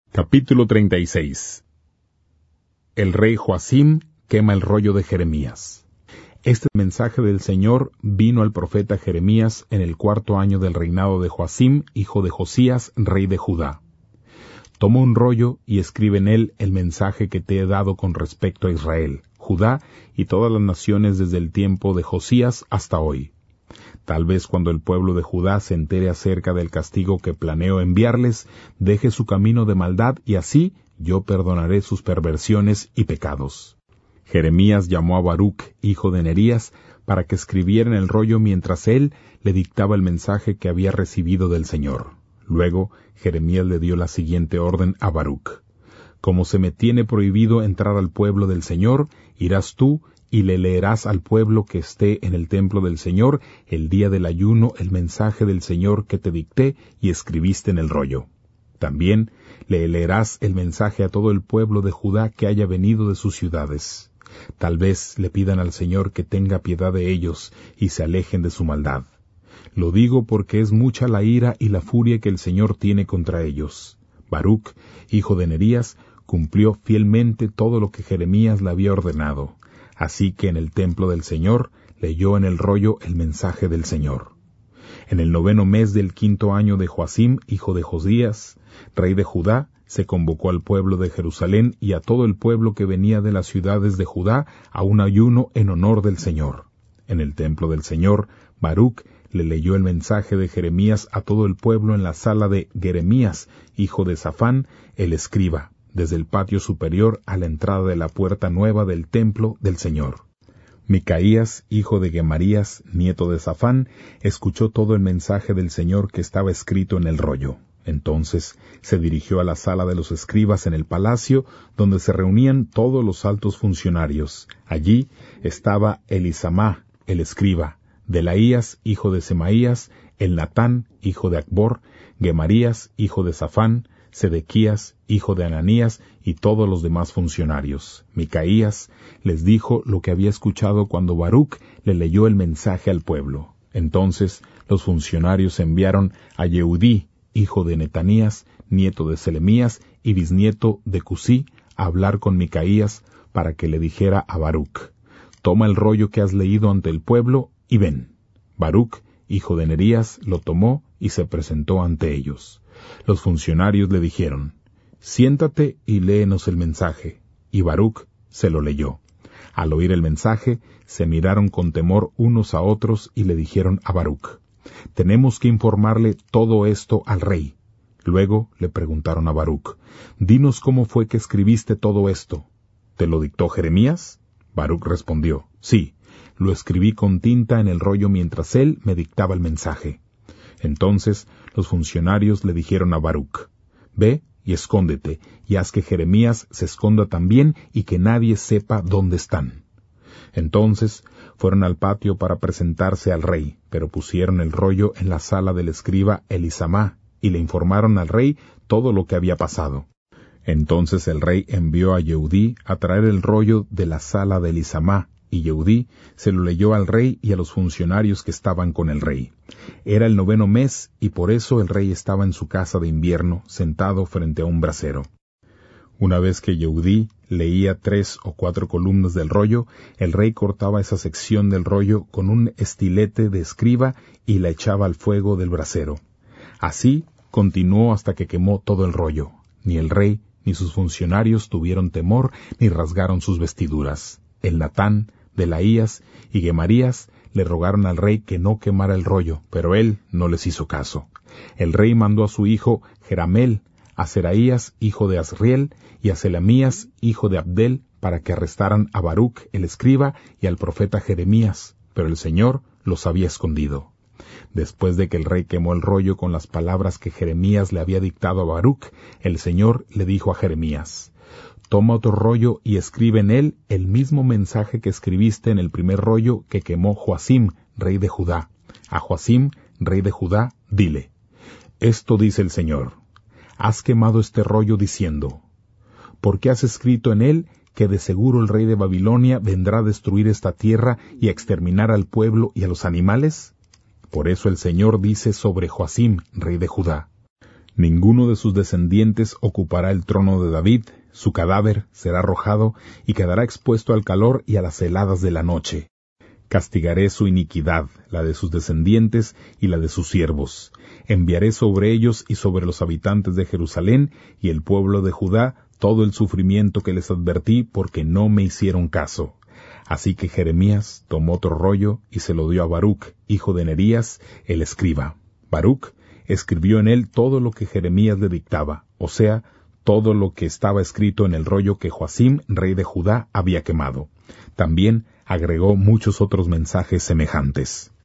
Capítulo 36. El rey Joacim quema el rollo de Jeremías. Este mensaje del Señor vino al profeta Jeremías en el 4º año del reinado de Joacim, hijo de Josías, rey de Judá. Toma un rollo y escribe en él el mensaje que te he dado con respecto a Israel, Judá y todas las naciones desde el tiempo de Josías hasta hoy. Tal vez cuando el pueblo de Judá se entere acerca del castigo que planeo enviarles, deje su camino de maldad y así yo perdonaré sus perversiones y pecados. Jeremías llamó a Baruc, hijo de Nerías, para que escribiera en el rollo mientras él le dictaba el mensaje que había recibido del Señor. Luego Jeremías le dio la siguiente orden a Baruc: Como se me tiene prohibido entrar al pueblo del Señor, irás tú y le leerás al pueblo que esté en el templo del Señor el día del ayuno el mensaje del Señor que te dicté y escribiste en el rollo. También le leerás el mensaje a todo el pueblo de Judá que haya venido de sus ciudades. Tal vez le pidan al Señor que tenga piedad de ellos y se alejen de su maldad. Lo digo porque es mucha la ira y la furia que el Señor tiene contra ellos. Baruc, hijo de Nerías, cumplió fielmente todo lo que Jeremías le había ordenado. Así que en el templo del Señor leyó en el rollo el mensaje del Señor. En el 9º mes del 5º año de Joacim, hijo de Josías, rey de Judá, se convocó al pueblo de Jerusalén y a todo el pueblo que venía de las ciudades de Judá a un ayuno en honor del Señor. En el templo del Señor, Baruc le leyó el mensaje de Jeremías a todo el pueblo en la sala de Jeremías, hijo de Safán, el escriba, desde el patio superior a la entrada de la puerta nueva del templo del Señor. Micaías, hijo de Gemarías, nieto de Safán, escuchó todo el mensaje del Señor que estaba escrito en el rollo. Entonces se dirigió a la sala de los escribas en el palacio, donde se reunían todos los altos funcionarios. Allí estaba Elisamá, el escriba, Delaías, hijo de Semaías, Elnatán, hijo de Acbor, Gemarías, hijo de Safán, Sedequías, hijo de Ananías, y todos los demás funcionarios. Micaías les dijo lo que había escuchado cuando Baruc le leyó el mensaje al pueblo. Entonces los funcionarios enviaron a Yehudí, hijo de Netanías, nieto de Selemías y bisnieto de Cusí, a hablar con Micaías para que le dijera a Baruc: Toma el rollo que has leído ante el pueblo y ven. Baruc, hijo de Nerías, lo tomó y se presentó ante ellos. Los funcionarios le dijeron: Siéntate y léenos el mensaje. Y Baruc se lo leyó. Al oír el mensaje, se miraron con temor unos a otros y le dijeron a Baruc: Tenemos que informarle todo esto al rey. Luego le preguntaron a Baruc: Dinos cómo fue que escribiste todo esto. ¿Te lo dictó Jeremías? Baruc respondió: Sí, lo escribí con tinta en el rollo mientras él me dictaba el mensaje. Entonces los funcionarios le dijeron a Baruc: Ve y escóndete, y haz que Jeremías se esconda también y que nadie sepa dónde están. Entonces fueron al patio para presentarse al rey, pero pusieron el rollo en la sala del escriba Elisamá, y le informaron al rey todo lo que había pasado. Entonces el rey envió a Yehudí a traer el rollo de la sala de Elisamá, y Yehudí se lo leyó al rey y a los funcionarios que estaban con el rey. Era el 9º mes, y por eso el rey estaba en su casa de invierno, sentado frente a un brasero. Una vez que Yehudí leía 3 o 4 columnas del rollo, el rey cortaba esa sección del rollo con un estilete de escriba y la echaba al fuego del brasero. Así continuó hasta que quemó todo el rollo. Ni el rey ni sus funcionarios tuvieron temor ni rasgaron sus vestiduras. Elnatán, Delaías y Gemarías le rogaron al rey que no quemara el rollo, pero él no les hizo caso. El rey mandó a su hijo Jeramel, a Seraías, hijo de Azriel, y a Selamías, hijo de Abdel, para que arrestaran a Baruc, el escriba, y al profeta Jeremías, pero el Señor los había escondido. Después de que el rey quemó el rollo con las palabras que Jeremías le había dictado a Baruc, el Señor le dijo a Jeremías: Toma otro rollo y escribe en él el mismo mensaje que escribiste en el primer rollo que quemó Joacim, rey de Judá. A Joacim, rey de Judá, dile: Esto dice el Señor: Has quemado este rollo diciendo: ¿Por qué has escrito en él que de seguro el rey de Babilonia vendrá a destruir esta tierra y a exterminar al pueblo y a los animales? Por eso el Señor dice sobre Joacim, rey de Judá: Ninguno de sus descendientes ocupará el trono de David, su cadáver será arrojado y quedará expuesto al calor y a las heladas de la noche. Castigaré su iniquidad, la de sus descendientes y la de sus siervos. Enviaré sobre ellos y sobre los habitantes de Jerusalén y el pueblo de Judá todo el sufrimiento que les advertí porque no me hicieron caso. Así que Jeremías tomó otro rollo y se lo dio a Baruc, hijo de Nerías, el escriba. Baruc escribió en él todo lo que Jeremías le dictaba, o sea, todo lo que estaba escrito en el rollo que Joacim, rey de Judá, había quemado. También agregó muchos otros mensajes semejantes.